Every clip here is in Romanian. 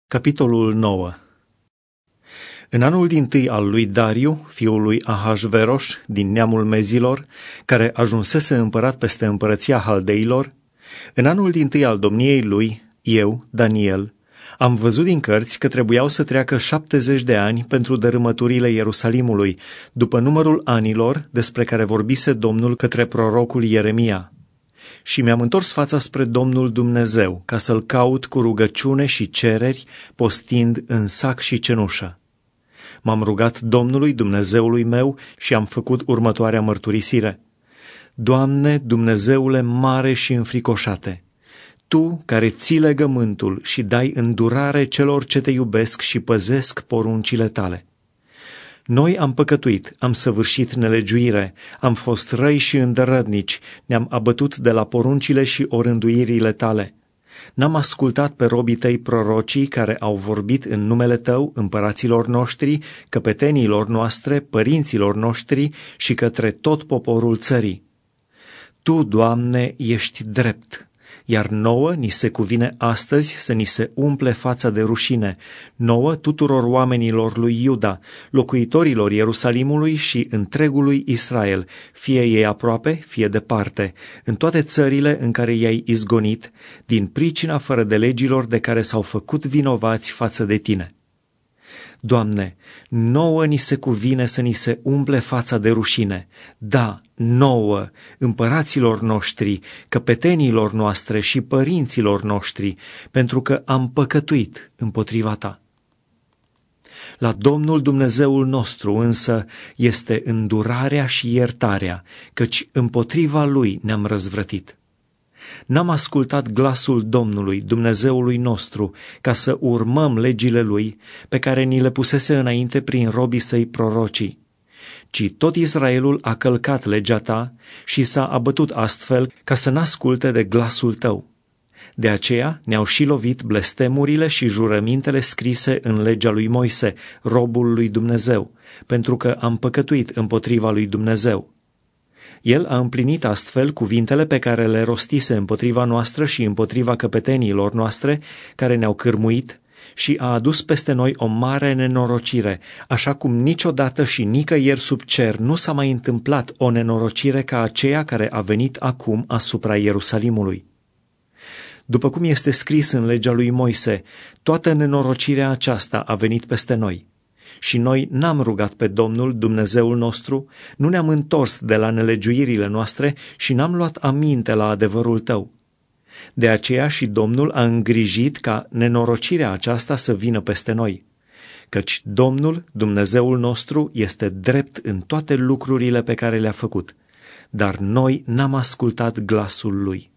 Capitolul 9. În anul dintâi al lui Dariu, fiul lui Ahasveros, din neamul Mezilor, care ajunsese împărat peste împărăția Haldeilor, în anul dintâi al domniei lui, eu, Daniel, am văzut din cărți că trebuiau să treacă 70 de ani pentru dărâmăturile Ierusalimului, după numărul anilor despre care vorbise Domnul către prorocul Ieremia. Și mi-am întors fața spre Domnul Dumnezeu, ca să-L caut cu rugăciune și cereri, postind în sac și cenușă. M-am rugat Domnului Dumnezeului meu și am făcut următoarea mărturisire. Doamne, Dumnezeule mare și înfricoșate, Tu care ții legământul și dai îndurare celor ce te iubesc și păzesc poruncile Tale. Noi am păcătuit, am săvârșit nelegiuire, am fost răi și îndărădnici, ne-am abătut de la poruncile și orânduirile Tale. N-am ascultat pe robii Tăi prorocii care au vorbit în numele Tău împăraților noștri, căpetenilor noastre, părinților noștri și către tot poporul țării. Tu, Doamne, ești drept, iar nouă ni se cuvine astăzi să ni se umple fața de rușine, nouă tuturor oamenilor lui Iuda, locuitorilor Ierusalimului și întregului Israel, fie ei aproape, fie departe, în toate țările în care i-ai izgonit, din pricina fără de legilor de care s-au făcut vinovați față de Tine. Doamne, nouă ni se cuvine să ni se umple fața de rușine, da, nouă, împăraților noștri, căpetenilor noastre și părinților noștri, pentru că am păcătuit împotriva Ta. La Domnul Dumnezeul nostru însă este îndurarea și iertarea, căci împotriva Lui ne-am răzvrătit. N-am ascultat glasul Domnului, Dumnezeului nostru, ca să urmăm legile Lui, pe care ni le pusese înainte prin robii Săi prorocii, ci tot Israelul a călcat legea Ta și s-a abătut astfel ca să n-asculte de glasul Tău. De aceea ne-au și lovit blestemurile și jurămintele scrise în legea lui Moise, robul lui Dumnezeu, pentru că am păcătuit împotriva lui Dumnezeu. El a împlinit astfel cuvintele pe care le rostise împotriva noastră și împotriva căpetenilor noastre, care ne-au cârmuit, și a adus peste noi o mare nenorocire, așa cum niciodată și nicăieri sub cer nu s-a mai întâmplat o nenorocire ca aceea care a venit acum asupra Ierusalimului. După cum este scris în legea lui Moise, toată nenorocirea aceasta a venit peste noi. Și noi n-am rugat pe Domnul Dumnezeul nostru, nu ne-am întors de la nelegiuirile noastre și n-am luat aminte la adevărul Tău. De aceea și Domnul a îngrijit ca nenorocirea aceasta să vină peste noi, căci Domnul Dumnezeul nostru este drept în toate lucrurile pe care le-a făcut, dar noi n-am ascultat glasul Lui.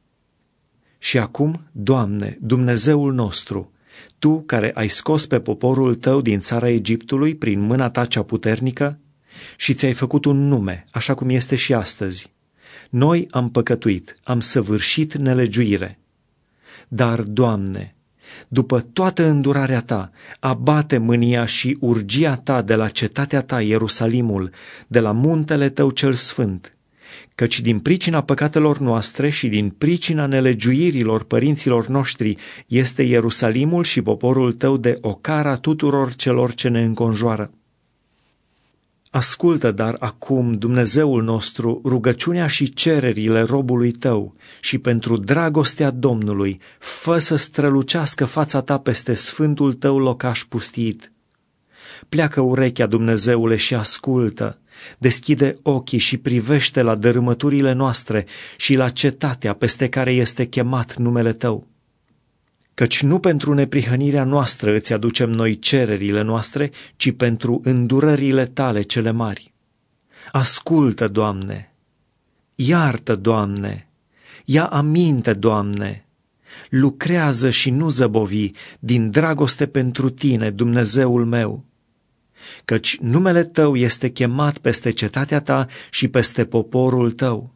Și acum, Doamne, Dumnezeul nostru, Tu care ai scos pe poporul Tău din țara Egiptului prin mâna Ta cea puternică și ți-ai făcut un nume, așa cum este și astăzi, noi am păcătuit, am săvârșit nelegiuire. Dar, Doamne, după toată îndurarea Ta, abate mânia și urgia Ta de la cetatea Ta, Ierusalimul, de la muntele Tău cel sfânt, căci din pricina păcatelor noastre și din pricina nelegiuirilor părinților noștri este Ierusalimul și poporul Tău de ocara tuturor celor ce ne înconjoară. Ascultă dar acum, Dumnezeul nostru, rugăciunea și cererile robului Tău și pentru dragostea Domnului, fă să strălucească fața Ta peste sfântul Tău locaș pustit. Pleacă urechea, Dumnezeule, și ascultă, deschide ochii și privește la dărâmăturile noastre și la cetatea peste care este chemat numele Tău. Căci nu pentru neprihănirea noastră îți aducem noi cererile noastre, ci pentru îndurările Tale cele mari. Ascultă, Doamne! Iartă, Doamne! Ia aminte, Doamne! Lucrează și nu zăbovi din dragoste pentru Tine, Dumnezeul meu! Căci numele Tău este chemat peste cetatea Ta și peste poporul Tău.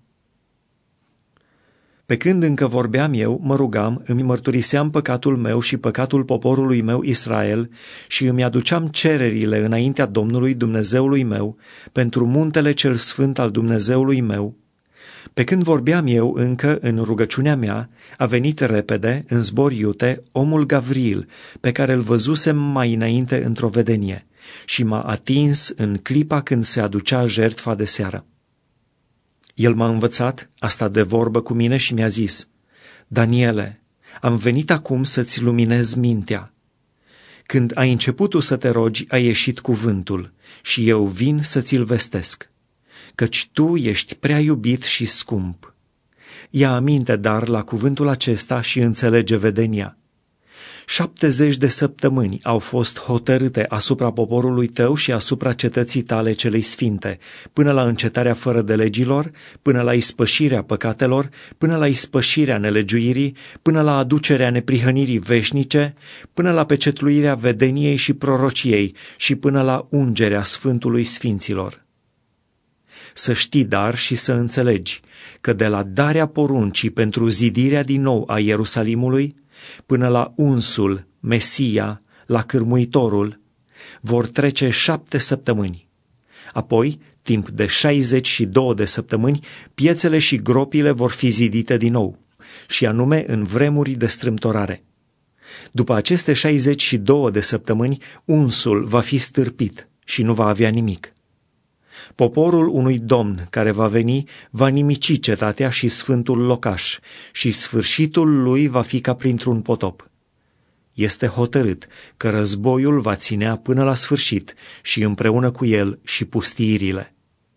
Pe când încă vorbeam eu, mă rugam, îmi mărturiseam păcatul meu și păcatul poporului meu Israel și îmi aduceam cererile înaintea Domnului Dumnezeului meu pentru muntele cel sfânt al Dumnezeului meu, Pe când vorbeam eu încă în rugăciunea mea, a venit repede, în zbor iute, omul Gavril, pe care îl văzusem mai înainte într-o vedenie, și m-a atins în clipa când se aducea jertfa de seară. El m-a învățat, a stat de vorbă cu mine și mi-a zis: Daniele, am venit acum să-ți luminez mintea. Când ai început tu să te rogi, a ieșit cuvântul și eu vin să ți-l vestesc, căci tu ești prea iubit și scump. Ia aminte, dar, la cuvântul acesta și înțelege vedenia. 70 de săptămâni au fost hotărâte asupra poporului tău și asupra cetății tale celei sfinte, până la încetarea fără de legilor, până la ispășirea păcatelor, până la ispășirea nelegiuirii, până la aducerea neprihănirii veșnice, până la pecetluirea vedeniei și prorociei și până la ungerea Sfântului Sfinților. Să știi, dar, și să înțelegi că de la darea poruncii pentru zidirea din nou a Ierusalimului până la unsul, Mesia, la cârmuitorul, vor trece 7 săptămâni. Apoi, timp de 62 de săptămâni, piețele și gropile vor fi zidite din nou, și anume în vremuri de strâmtorare. După aceste 62 de săptămâni, unsul va fi stârpit și nu va avea nimic. Poporul unui domn care va veni va nimici cetatea și sfântul locaș și sfârșitul lui va fi ca printr-un potop. Este hotărât că războiul va ținea până la sfârșit și împreună cu el și pustiirile.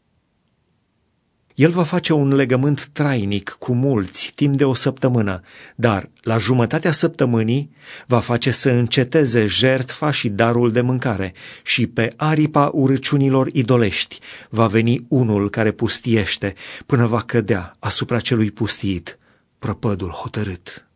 El va face un legământ trainic cu mulți timp de 1 săptămână, dar la jumătatea săptămânii va face să înceteze jertfa și darul de mâncare și pe aripa urăciunilor idolești va veni unul care pustiește până va cădea asupra celui pustiit prăpădul hotărât.